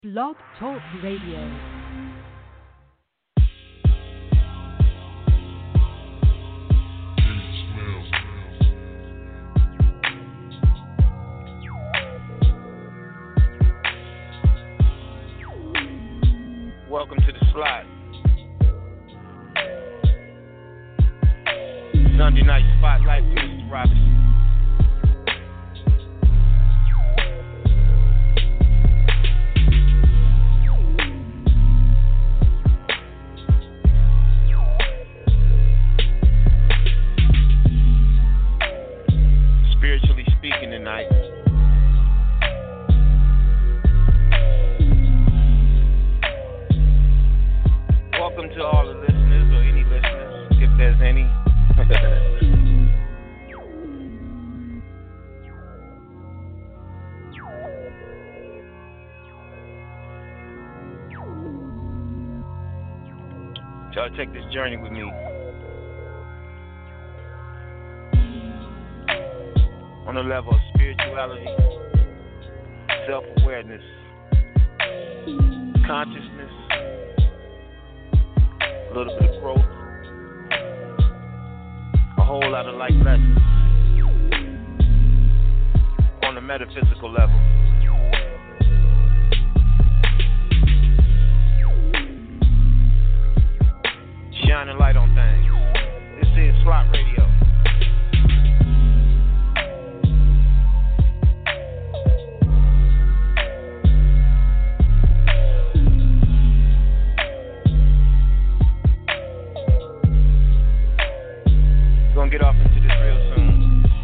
Blog Talk Radio. Welcome to the slot. Sunday night spotlight with Mr. Robinson. Spiritually speaking tonight. Welcome to all the listeners, or any listeners, if there's any. Y'all take this journey with me on the level of spirituality, self-awareness, consciousness, a little bit of growth, a whole lot of life lessons on the metaphysical level. Shining light on things. This is Slot Radio. We're gonna get off into this real soon.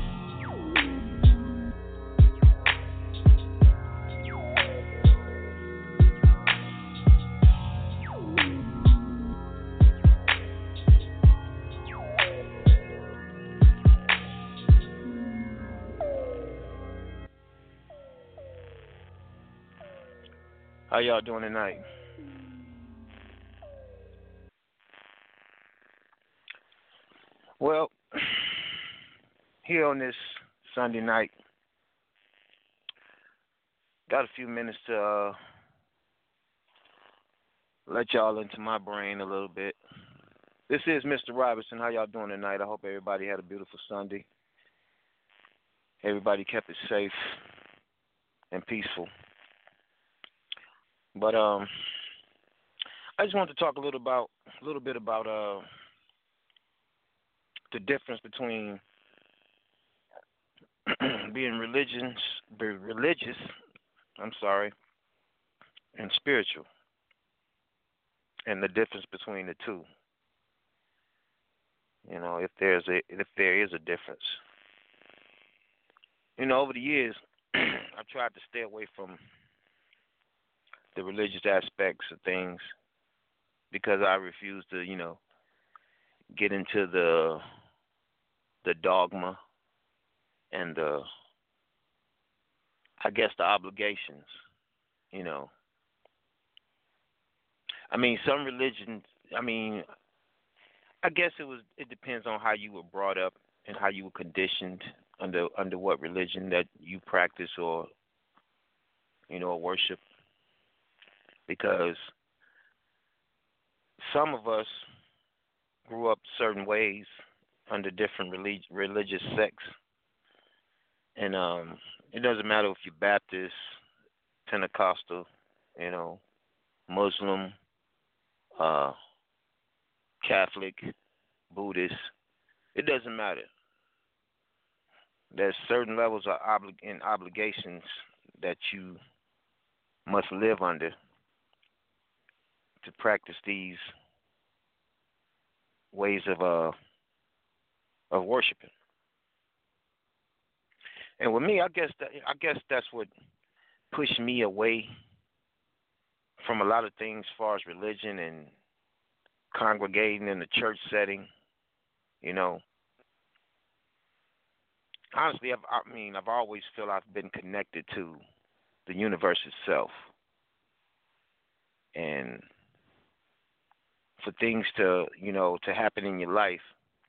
How y'all doing tonight? Well, here on this Sunday night, got a few minutes to let y'all into my brain a little bit. This is Mr. Robinson. How y'all doing tonight? I hope everybody had a beautiful Sunday. Everybody kept it safe and peaceful. But I just wanted to talk a little bit about the difference between being religious, and spiritual, and the difference between the two. You know, if there is a difference. You know, over the years, I've tried to stay away from the religious aspects of things because I refuse to, get into the dogma and the obligations, I mean, some religions, I guess it depends on how you were brought up and how you were conditioned under what religion that you practice or worship. Because some of us grew up certain ways under different religious sects. And it doesn't matter if you're Baptist, Pentecostal, Muslim, Catholic, Buddhist. It doesn't matter. There's certain levels of obligations that you must live under to practice these ways of worshiping. And with me, I guess that's what pushed me away from a lot of things as far as religion and congregating in the church setting. Honestly, I've always felt I've been connected to the universe itself, and for things to happen in your life,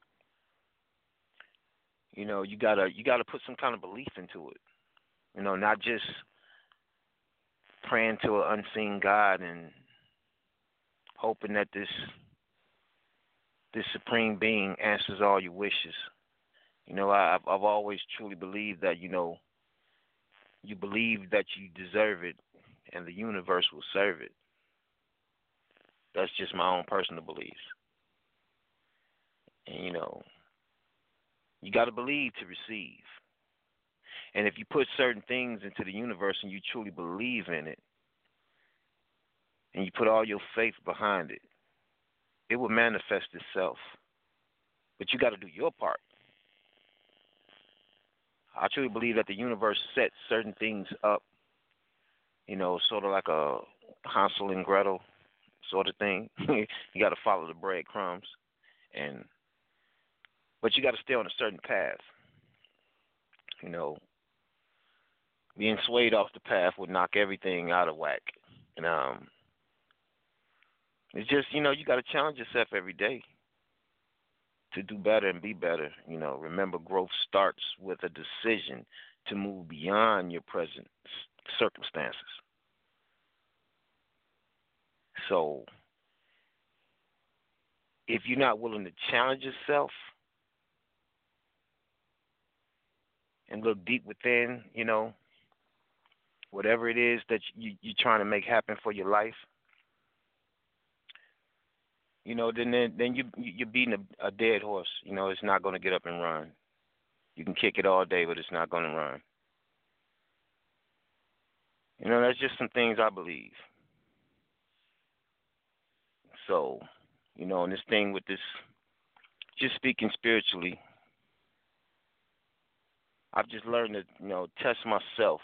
you gotta put some kind of belief into it. Not just praying to an unseen God and hoping that this supreme being answers all your wishes. I've always truly believed that, you believe that you deserve it and the universe will serve it. That's just my own personal beliefs. And, you got to believe to receive. And if you put certain things into the universe and you truly believe in it, and you put all your faith behind it, it will manifest itself. But you got to do your part. I truly believe that the universe sets certain things up, sort of like a Hansel and Gretel sort of thing. You got to follow the breadcrumbs, but you got to stay on a certain path. Being swayed off the path would knock everything out of whack. And it's just, you got to challenge yourself every day to do better and be better. Remember, growth starts with a decision to move beyond your present circumstances. So, if you're not willing to challenge yourself and look deep within, whatever it is that you're trying to make happen for your life, then you're beating a dead horse. It's not going to get up and run. You can kick it all day, but it's not going to run. That's just some things I believe. So, and this thing with this, just speaking spiritually, I've just learned to, test myself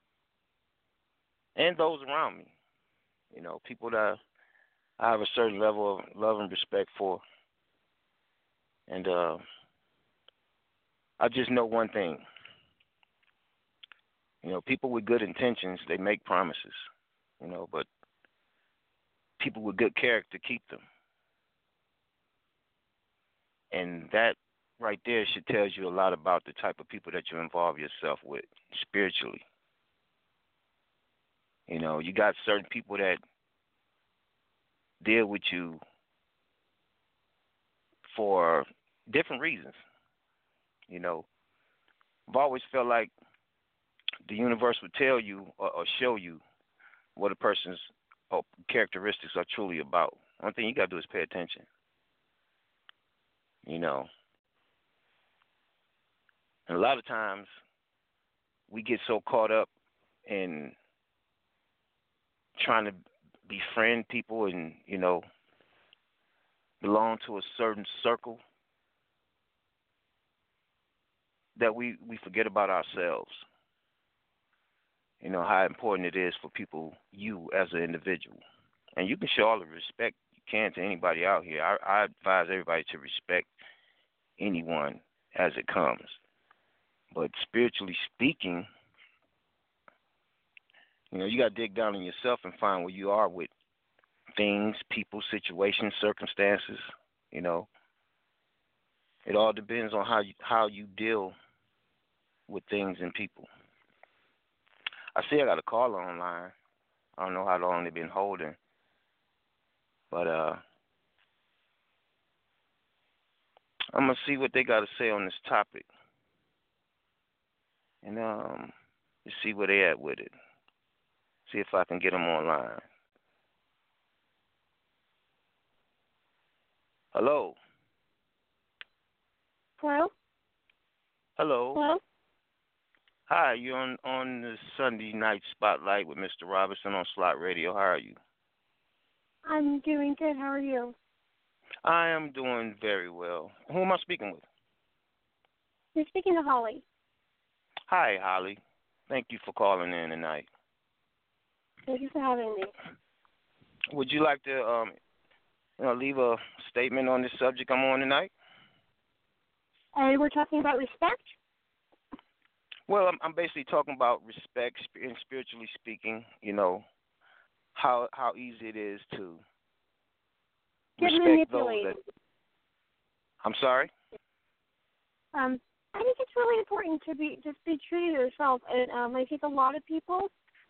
and those around me. People that I have a certain level of love and respect for. And I just know one thing. People with good intentions, they make promises, but people with good character keep them. And that right there should tell you a lot about the type of people that you involve yourself with spiritually. You got certain people that deal with you for different reasons. I've always felt like the universe would tell you or show you what a person's characteristics are truly about. One thing you got to do is pay attention. And a lot of times we get so caught up in trying to befriend people and, belong to a certain circle that we forget about ourselves. How important it is for people, you as an individual. And you can show all the respect you can to anybody out here. I advise everybody to respect anyone as it comes. But spiritually speaking, you got to dig down in yourself and find where you are with things, people, situations, circumstances. It all depends on how you deal with things and people. I see I got a caller online. I don't know how long they've been holding, but I'm gonna see what they got to say on this topic, and just see where they at with it. See if I can get them online. Hello. Hello? Hello. Hello? Hi, you're on the Sunday night spotlight with Mr. Robinson on Slot Radio. How are you? I'm doing good. How are you? I am doing very well. Who am I speaking with? You're speaking to Holly. Hi, Holly. Thank you for calling in tonight. Thank you for having me. Would you like to leave a statement on this subject I'm on tonight? And we're talking about respect? Well, I'm basically talking about respect and spiritually speaking, how easy it is to Get respect those manipulated. that... I'm sorry? I think it's really important to just be true to yourself. And I think a lot of people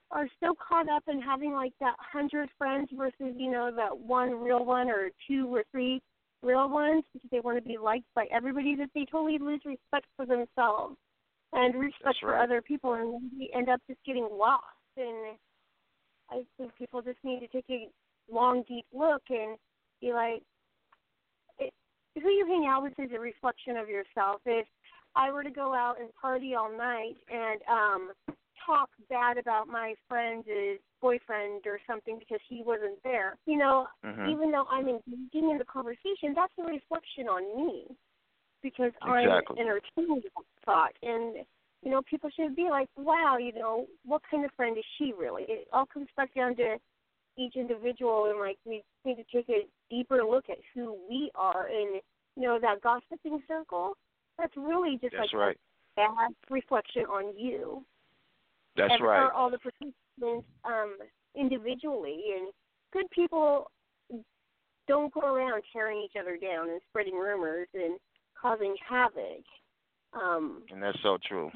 are so caught up in having like that 100 friends versus, that one real one or 2 or 3 real ones because they want to be liked by everybody that they totally lose respect for themselves and respect for other people, and we end up just getting lost. And I think people just need to take a long, deep look and be like, who you hang out with is a reflection of yourself. If I were to go out and party all night and talk bad about my friend's boyfriend or something because he wasn't there, even though I'm engaging in the conversation, that's a reflection on me because I'm entertaining that thought. And, people should be like, wow, what kind of friend is she really? It all comes back down to each individual, and, like, we need to take a deeper look at who we are. And, that gossiping circle, that's really just a bad reflection on you. That's right. Or all the participants individually. And good people don't go around tearing each other down and spreading rumors and causing havoc. And that's so true.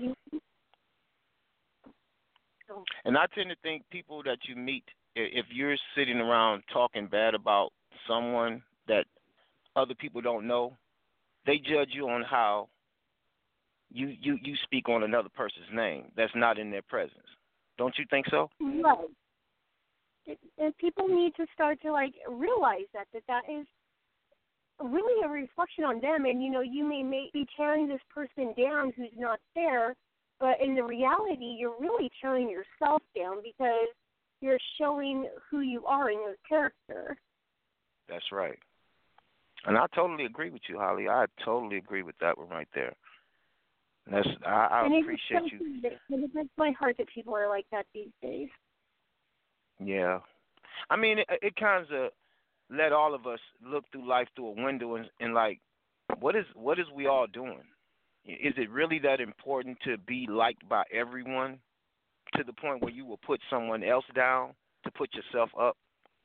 And I tend to think people that you meet, if you're sitting around talking bad about someone that other people don't know, they judge you on how you speak on another person's name that's not in their presence. Don't you think so? Right. And people need to start to, realize that is really a reflection on them. And, you may be tearing this person down who's not there, but in the reality, you're really tearing yourself down because you're showing who you are in your character. That's right. And I totally agree with you, Holly. I totally agree with that one right there. I appreciate you. It breaks my heart that people are like that these days. Yeah. I mean, it kind of let all of us look through life through a window and like, what is we all doing? Is it really that important to be liked by everyone to the point where you will put someone else down to put yourself up?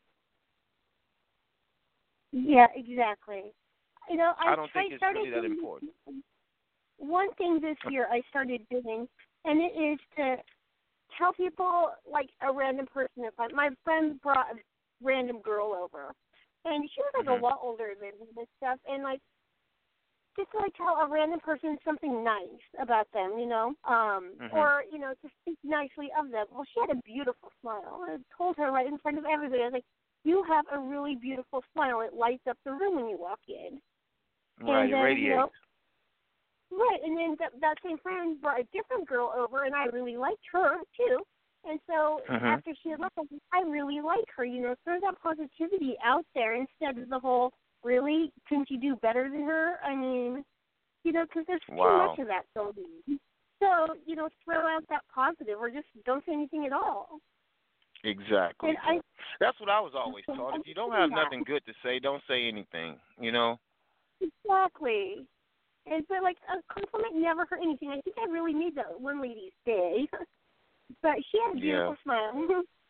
Yeah, exactly. I don't think it's really that important. One thing this year I started doing, and it is to tell people, like a random person. If my friend brought a random girl over, and she was a lot older than me and stuff, and just to tell a random person something nice about them, or to speak nicely of them. Well, she had a beautiful smile. I told her right in front of everybody. I was like, "You have a really beautiful smile. It lights up the room when you walk in." Right, it radiates. Right, and then that same friend brought a different girl over, and I really liked her, too. And so after she had left, I really like her, throw that positivity out there instead of the whole, really, couldn't you do better than her? I mean, because there's too much of that going on. So, throw out that positive or just don't say anything at all. Exactly. That's what I was always taught. If you don't have nothing good to say, don't say anything, Exactly. But a compliment never hurt anything. I think I really made that one lady's day. But she had a beautiful smile.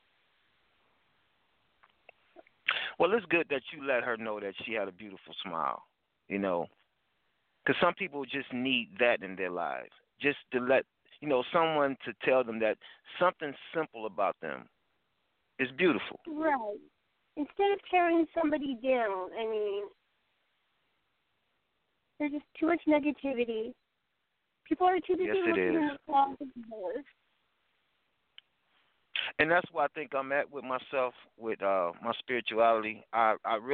Well, it's good that you let her know that she had a beautiful smile, because some people just need that in their lives, just to let, someone to tell them that something simple about them is beautiful. Right. Instead of tearing somebody down, I mean, there's just too much negativity. People are too busy looking in the flaws of others. And that's why I think I'm at with myself, with my spirituality. I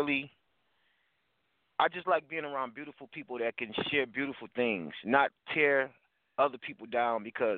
just like being around beautiful people that can share beautiful things, not tear other people down because,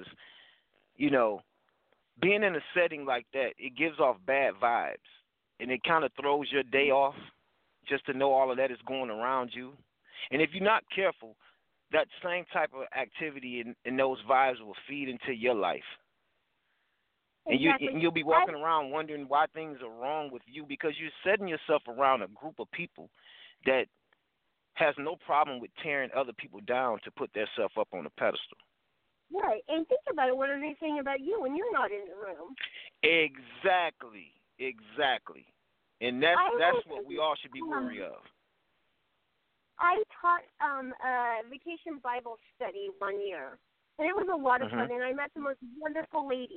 being in a setting like that, it gives off bad vibes. And it kind of throws your day off just to know all of that is going around you. And if you're not careful, that same type of activity and those vibes will feed into your life. Exactly. And you'll be walking around wondering why things are wrong with you because you're setting yourself around a group of people that has no problem with tearing other people down to put themselves up on a pedestal. Right. And think about it. What are they saying about you when you're not in the room? Exactly. And that's what we all should be wary of. I taught a vacation Bible study one year, and it was a lot of fun, and I met the most wonderful ladies.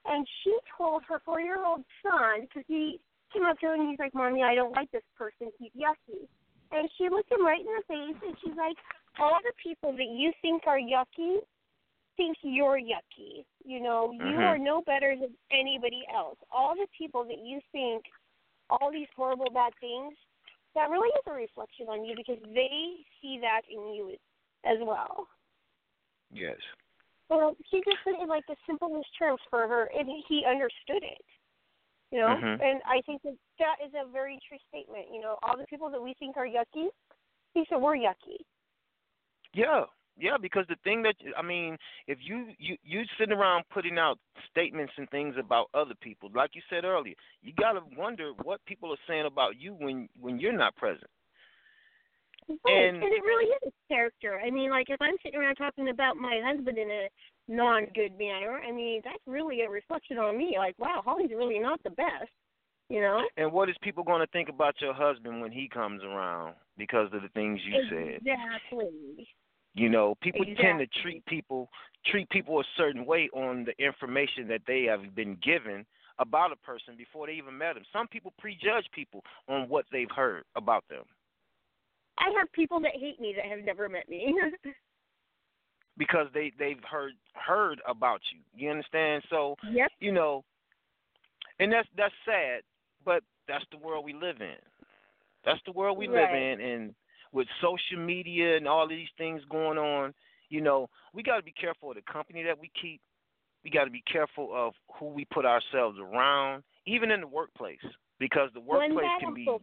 And she told her 4-year-old son, because he came up to her and he's like, Mommy, I don't like this person. He's yucky. And she looked him right in the face and she's like, all the people that you think are yucky think you're yucky. You know, you are no better than anybody else. All the people that you think all these horrible, bad things, that really is a reflection on you because they see that in you as well. Yes. Well, he just put it in like the simplest terms for her, and he understood it. You know, and I think that is a very true statement. You know, all the people that we think are yucky, he said we're yucky. Yeah, because the thing that, I mean, if you sitting around putting out statements and things about other people, like you said earlier, you got to wonder what people are saying about you when you're not present. Right. And it really is character. I mean, like, if I'm sitting around talking about my husband in a non-good manner, I mean, that's really a reflection on me. Like, wow, Holly's really not the best, you know? And what is people going to think about your husband when he comes around because of the things you said? Exactly. You know, people tend to treat people a certain way on the information that they have been given about a person before they even met them. Some people prejudge people on what they've heard about them. I have people that hate me that have never met me. Because they've heard about you. You understand? So, you know, and that's sad, but that's the world we live in. That's the world we live in, and with social media and all of these things going on, you know, we got to be careful of the company that we keep. We got to be careful of who we put ourselves around, even in the workplace, because the workplace can be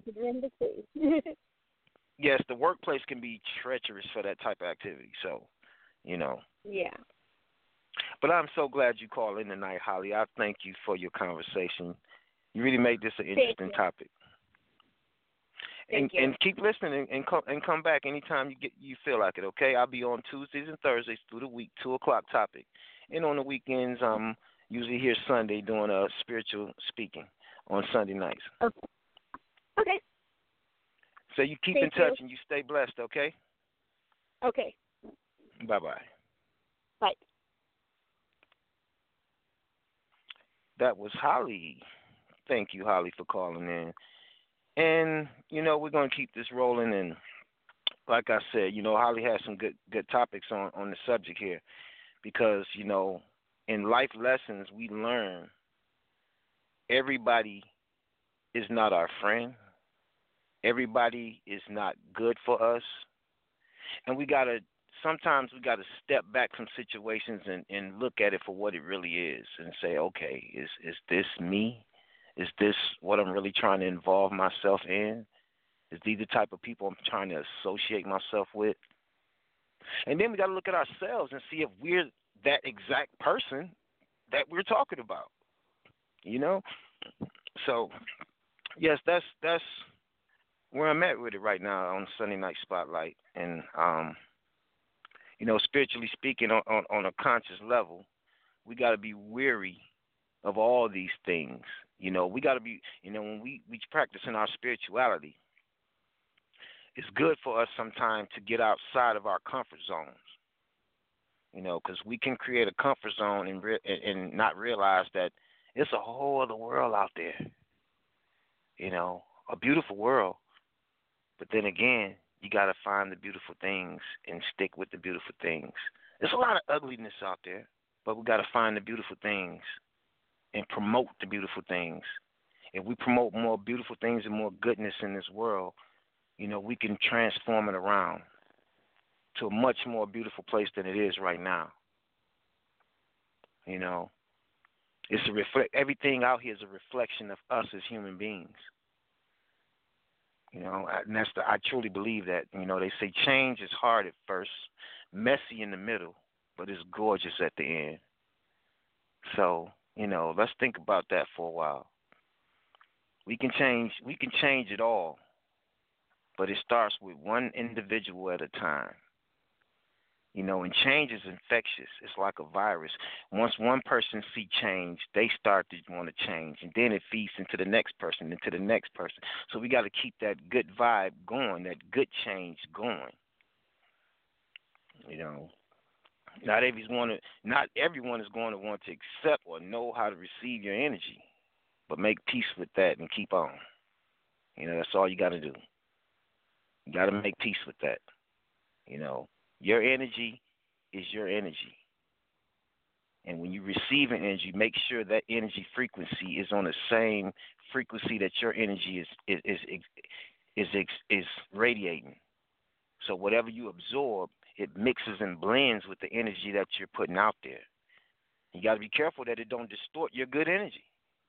yes, the workplace can be treacherous for that type of activity. So, you know. Yeah. But I'm so glad you called in tonight, Holly. I thank you for your conversation. You really made this an interesting topic. And keep listening and come back anytime you feel like it, okay? I'll be on Tuesdays and Thursdays through the week, 2 o'clock topic. And on the weekends, I'm usually here Sunday doing spiritual speaking on Sunday nights. Okay. So you keep in touch and you stay blessed, okay? Okay. Bye-bye. Bye. That was Holly. Thank you, Holly, for calling in. And, you know, we're going to keep this rolling. And like I said, you know, Holly has some good topics on the subject here because, you know, in life lessons we learn everybody is not our friend. Everybody is not good for us. And sometimes we got to step back from situations and look at it for what it really is and say, okay, is this me? Is this what I'm really trying to involve myself in? Is these the type of people I'm trying to associate myself with? And then we got to look at ourselves and see if we're that exact person that we're talking about. You know? So, yes, that's where I'm at with it right now on Sunday Night Spotlight. And, you know, spiritually speaking, on a conscious level, we got to be weary of all these things. You know, we got to be, you know, when we practice in our spirituality, it's good for us sometimes to get outside of our comfort zones. You know, because we can create a comfort zone and not realize that it's a whole other world out there. You know, a beautiful world. But then again, you got to find the beautiful things and stick with the beautiful things. There's a lot of ugliness out there, but we got to find the beautiful things and promote the beautiful things. If we promote more beautiful things and more goodness in this world, you know, we can transform it around to a much more beautiful place than it is right now. You know, it's everything out here is a reflection of us as human beings. You know, and I truly believe that. You know, they say change is hard at first, messy in the middle, but it's gorgeous at the end. So, you know, let's think about that for a while. We can change it all, but it starts with one individual at a time. You know, and change is infectious. It's like a virus. Once one person see change, they start to want to change, and then it feeds into the next person, into the next person. So we got to keep that good vibe going, that good change going. You know, Not everyone is going to want to accept or know how to receive your energy, but make peace with that and keep on. That's all you got to do. You got to make peace with that. Your energy is your energy. And when you receive an energy, make sure that energy frequency is on the same frequency that your energy is radiating. So whatever you absorb, it mixes and blends with the energy that you're putting out there. You got to be careful that it don't distort your good energy.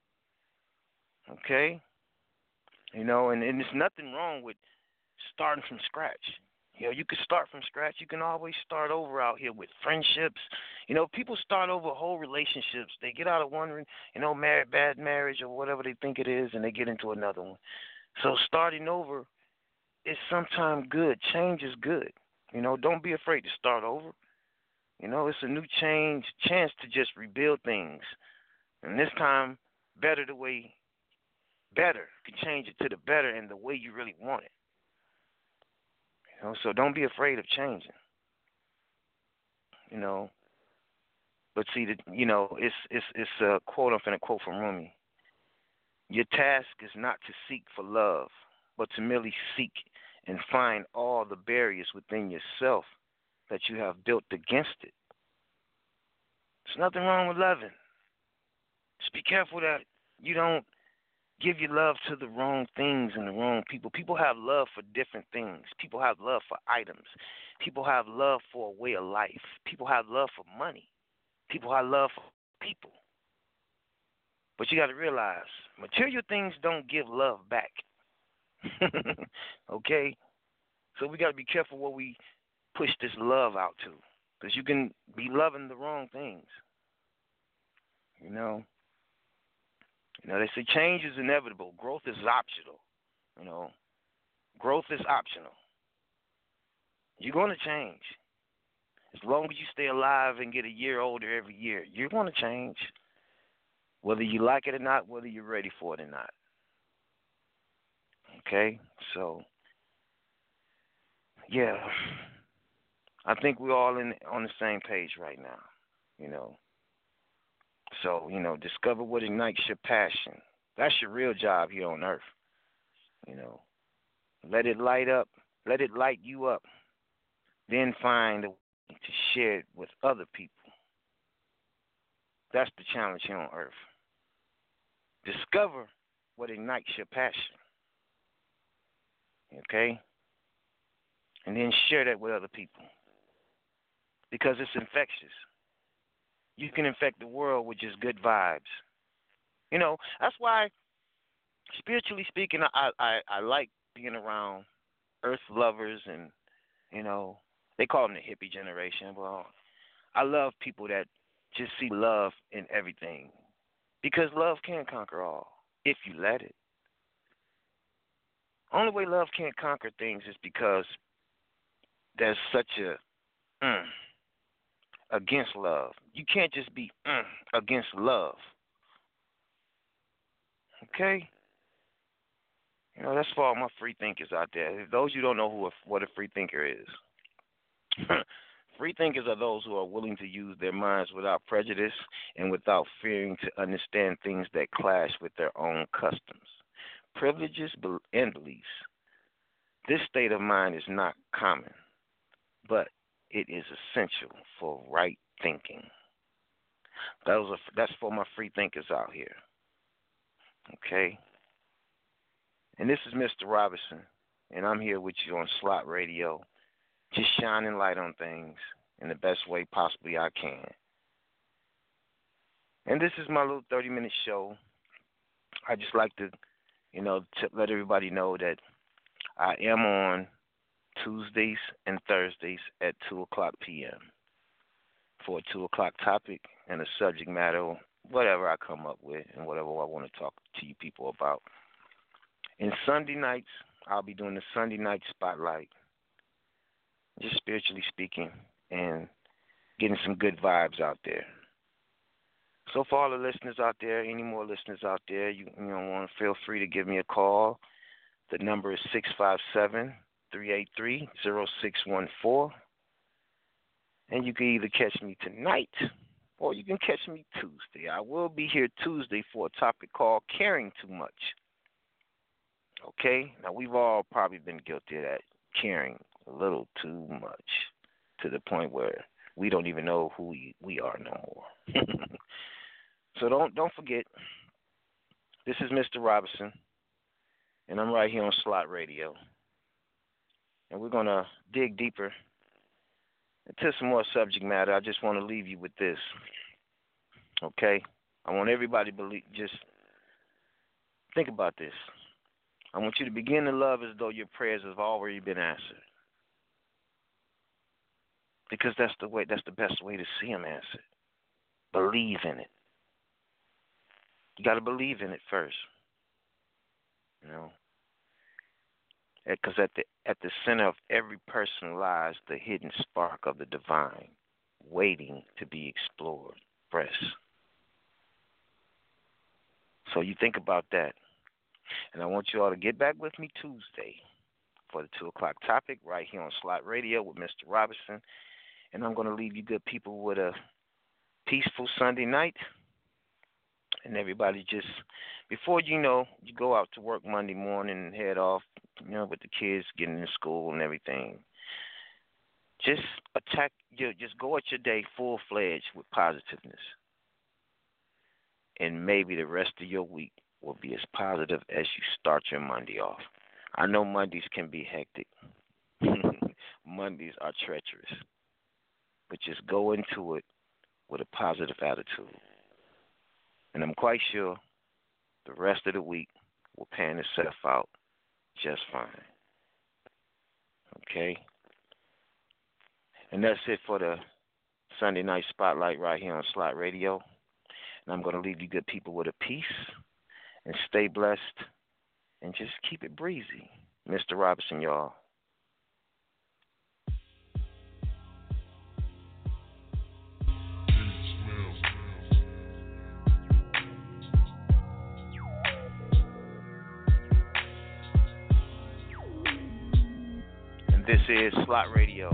Okay? And there's nothing wrong with starting from scratch. You can start from scratch. You can always start over out here with friendships. People start over whole relationships. They get out of one, bad marriage or whatever they think it is, and they get into another one. So starting over is sometimes good. Change is good. Don't be afraid to start over. It's a new chance to just rebuild things. And this time, better can change it to the better and the way you really want it. So don't be afraid of changing. But see, it's a quote. I'm finna quote from Rumi. Your task is not to seek for love, but to merely seek and find all the barriers within yourself that you have built against it. There's nothing wrong with loving. Just be careful that you don't give your love to the wrong things and the wrong people. People have love for different things. People have love for items. People have love for a way of life. People have love for money. People have love for people. But you got to realize, material things don't give love back. Okay? So we got to be careful what we push this love out to, because you can be loving the wrong things. They say change is inevitable. Growth is optional. Growth is optional. You're going to change. As long as you stay alive and get a year older every year, you're going to change. Whether you like it or not, whether you're ready for it or not. Okay? So, yeah. I think we're all on the same page right now, So, discover what ignites your passion. That's your real job here on earth. Let it light up. Let it light you up. Then find a way to share it with other people. That's the challenge here on earth. Discover what ignites your passion. Okay? And then share that with other people. Because it's infectious. You can infect the world with just good vibes. That's why, spiritually speaking, I like being around earth lovers and, they call them the hippie generation. Well, I love people that just see love in everything. Because love can conquer all, if you let it. Only way love can't conquer things is because there's such a against love. You can't just be against love. Okay? That's for all my free thinkers out there. Those who don't know what a free thinker is. Free thinkers are those who are willing to use their minds without prejudice and without fearing to understand things that clash with their own customs, privileges, and beliefs. This state of mind is not common, but it is essential for right thinking. That's for my free thinkers out here. Okay? And this is Mr. Robinson, and I'm here with you on Slot Radio, just shining light on things in the best way possibly I can. And this is my little 30-minute show. I just like to, to let everybody know that I am on Tuesdays and Thursdays at 2 o'clock p.m. for a 2 o'clock topic and a subject matter, whatever I come up with and whatever I want to talk to you people about. And Sunday nights, I'll be doing the Sunday night spotlight, just spiritually speaking, and getting some good vibes out there. So for all the listeners out there, any more listeners out there, you want to feel free to give me a call. The number is 657-383-0614. And you can either catch me tonight or you can catch me Tuesday. I will be here Tuesday for a topic called Caring Too Much. Okay? Now, we've all probably been guilty of that, caring a little too much to the point where we don't even know who we are no more. So don't forget, this is Mr. Robinson, and I'm right here on Slot Radio. And we're going to dig deeper into some more subject matter. I just want to leave you with this, okay? I want everybody to just think about this. I want you to begin to love as though your prayers have already been answered. Because that's the best way to see them answered. Believe in it. You got to believe in it first. You know, because at the center of every person lies the hidden spark of the divine, waiting to be explored, expressed. So you think about that. And I want you all to get back with me Tuesday for the 2 o'clock topic right here on Slot Radio with Mr. Robinson. And I'm going to leave you good people with a peaceful Sunday night. And everybody just, before you know, you go out to work Monday morning and head off, you know, with the kids getting in school and everything. Just just go at your day full-fledged with positiveness. And maybe the rest of your week will be as positive as you start your Monday off. I know Mondays can be hectic. Mondays are treacherous. But just go into it with a positive attitude. And I'm quite sure the rest of the week will pan itself out just fine. Okay? And that's it for the Sunday night spotlight right here on Slot Radio. And I'm going to leave you good people with a peace and stay blessed and just keep it breezy. Mr. Robinson, y'all. And this is Slot Radio.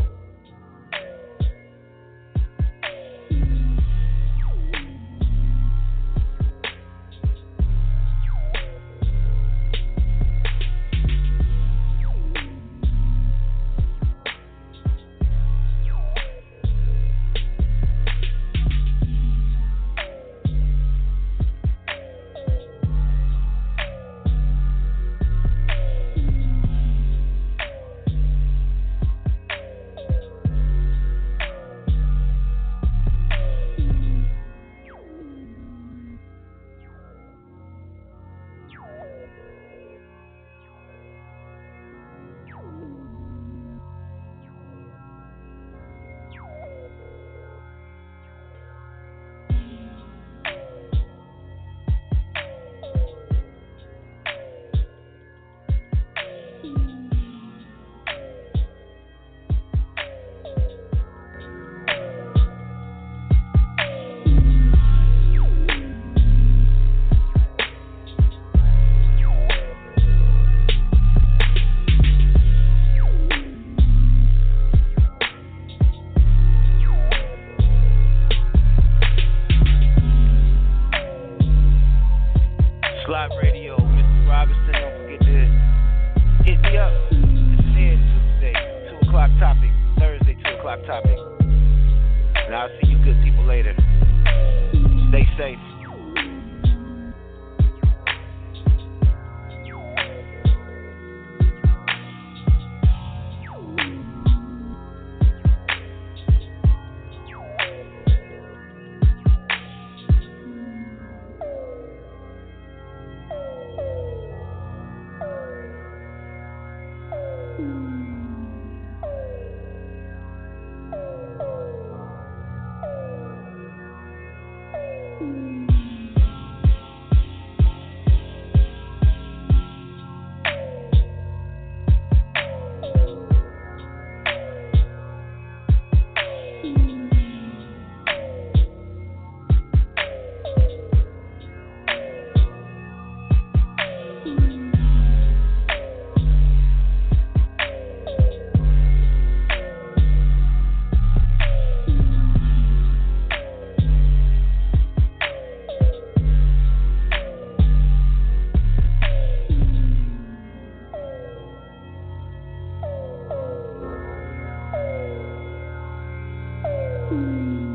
Mm-hmm. Mm.